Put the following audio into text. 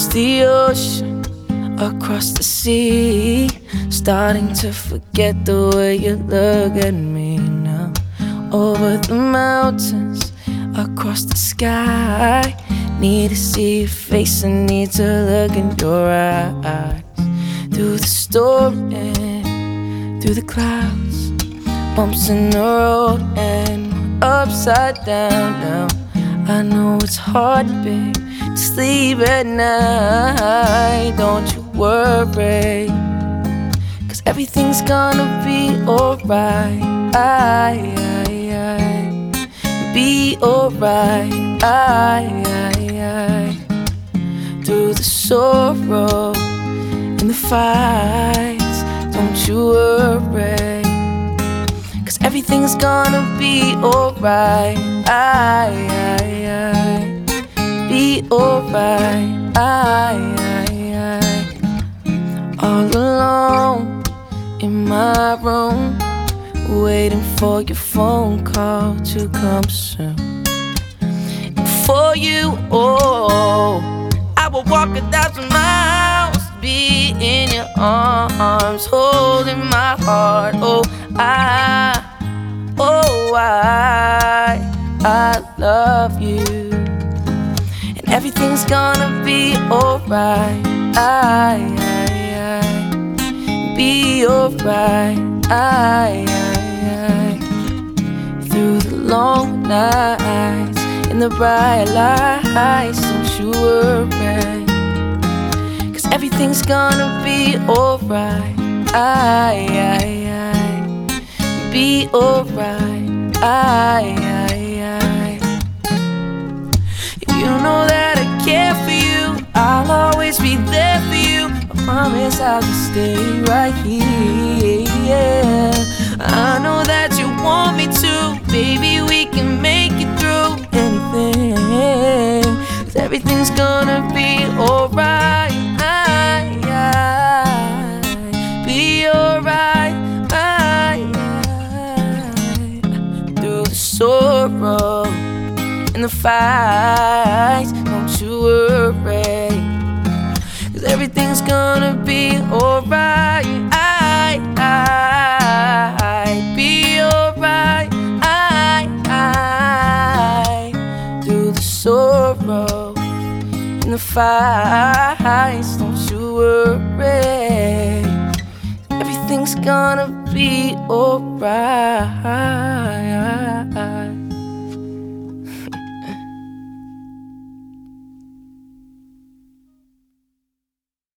the ocean, across the sea, starting to forget the way you look at me now. Over the mountains, across the sky, need to see your face and need to look in your eyes. Through the storm and through the clouds, bumps in the road and we're upside down now. I know it's hard, babe, to sleep at night. Don't you worry, 'cause everything's gonna be alright. Be alright. Through the sorrow and the fights, don't you worry, 'cause everything's gonna be alright. Be alright. All alone in my room, waiting for your phone call to come soon. And for you, oh, I will walk 1,000 miles to be in your arms, holding my heart. Oh, I love you, and everything's gonna be alright. Be alright. Through the long nights and the bright lights, don't you worry, 'cause everything's gonna be alright. Be alright. You know that I care for you, I'll always be there for you. I promise I'll just stay right here. I know that you want me to, baby, we can make it through anything, 'cause everything's gonna be alright. Be alright. Through the sorrow and the fights, don't you worry, 'cause everything's gonna be alright. Be alright. Through the sorrow and the fights, don't you worry, everything's gonna be alright.